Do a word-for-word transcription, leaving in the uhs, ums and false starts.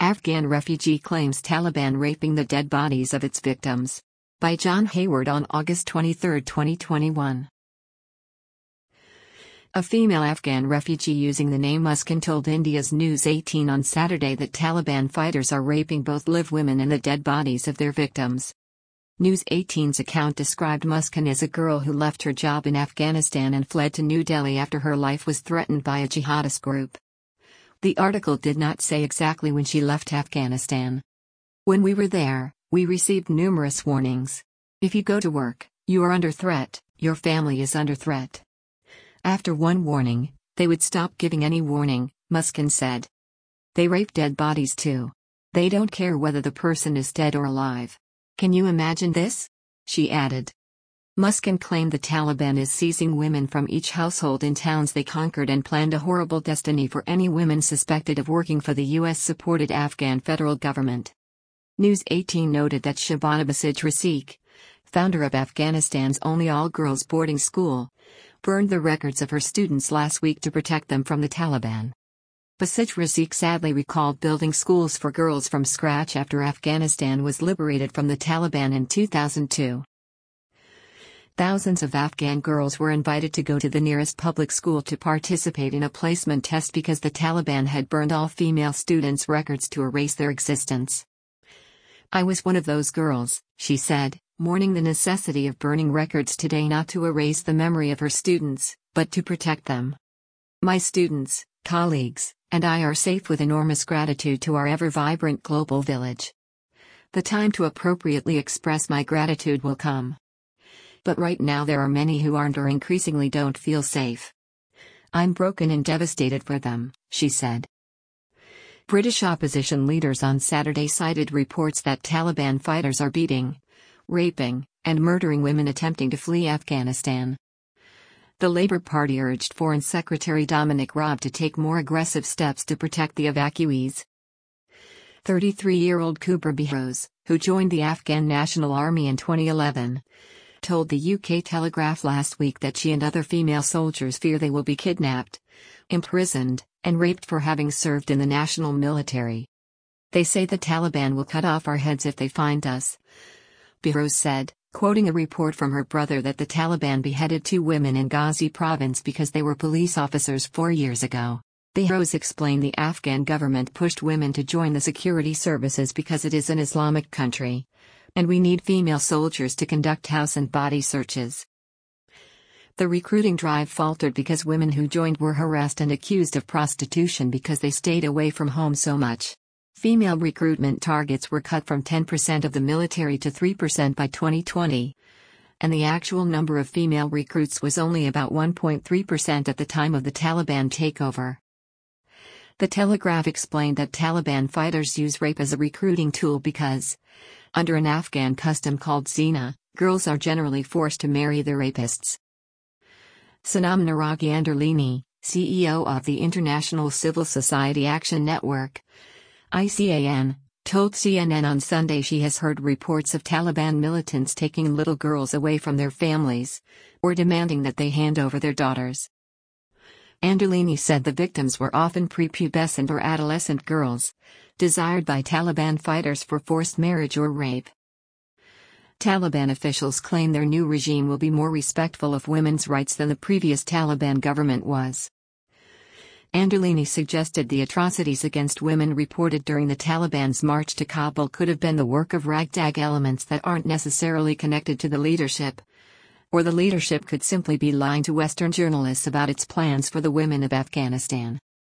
Afghan refugee claims Taliban raping the dead bodies of its victims. By John Hayward on August twenty-third, twenty twenty-one. A female Afghan refugee using the name Muskan told India's News eighteen on Saturday that Taliban fighters are raping both live women and the dead bodies of their victims. News eighteen's account described Muskan as a girl who left her job in Afghanistan and fled to New Delhi after her life was threatened by a jihadist group. The article did not say exactly when she left Afghanistan. "When we were there, we received numerous warnings. If you go to work, you are under threat, your family is under threat. After one warning, they would stop giving any warning," Muskan said. "They rape dead bodies too. They don't care whether the person is dead or alive. Can you imagine this?" she added. Muskan claimed the Taliban is seizing women from each household in towns they conquered and planned a horrible destiny for any women suspected of working for the U S-supported Afghan federal government. News eighteen noted that Shabana Basij Rafiq, founder of Afghanistan's only all-girls boarding school, burned the records of her students last week to protect them from the Taliban. Basij Rafiq sadly recalled building schools for girls from scratch after Afghanistan was liberated from the Taliban in two thousand two. Thousands of Afghan girls were invited to go to the nearest public school to participate in a placement test because the Taliban had burned all female students' records to erase their existence. "I was one of those girls," she said, mourning the necessity of burning records today not to erase the memory of her students, but to protect them. "My students, colleagues, and I are safe with enormous gratitude to our ever-vibrant global village. The time to appropriately express my gratitude will come. But right now there are many who aren't or increasingly don't feel safe. I'm broken and devastated for them," she said. British opposition leaders on Saturday cited reports that Taliban fighters are beating, raping, and murdering women attempting to flee Afghanistan. The Labour Party urged Foreign Secretary Dominic Raab to take more aggressive steps to protect the evacuees. thirty-three-year-old Kubra Behrouz, who joined the Afghan National Army in twenty eleven, told the U K Telegraph last week that she and other female soldiers fear they will be kidnapped, imprisoned, and raped for having served in the national military. "They say the Taliban will cut off our heads if they find us," Behrouz said, quoting a report from her brother that the Taliban beheaded two women in Ghazni province because they were police officers four years ago. Behrouz explained the Afghan government pushed women to join the security services because it is an Islamic country, and we need female soldiers to conduct house and body searches. The recruiting drive faltered because women who joined were harassed and accused of prostitution because they stayed away from home so much. Female recruitment targets were cut from ten percent of the military to three percent by twenty twenty, and the actual number of female recruits was only about one point three percent at the time of the Taliban takeover. The Telegraph explained that Taliban fighters use rape as a recruiting tool because, under an Afghan custom called zina, girls are generally forced to marry their rapists. Sanam Naragi Anderlini, C E O of the International Civil Society Action Network, I C A N, told C N N on Sunday she has heard reports of Taliban militants taking little girls away from their families, or demanding that they hand over their daughters. Anderlini said the victims were often prepubescent or adolescent girls, desired by Taliban fighters for forced marriage or rape. Taliban officials claim their new regime will be more respectful of women's rights than the previous Taliban government was. Anderlini suggested the atrocities against women reported during the Taliban's march to Kabul could have been the work of ragtag elements that aren't necessarily connected to the leadership. Or the leadership could simply be lying to Western journalists about its plans for the women of Afghanistan.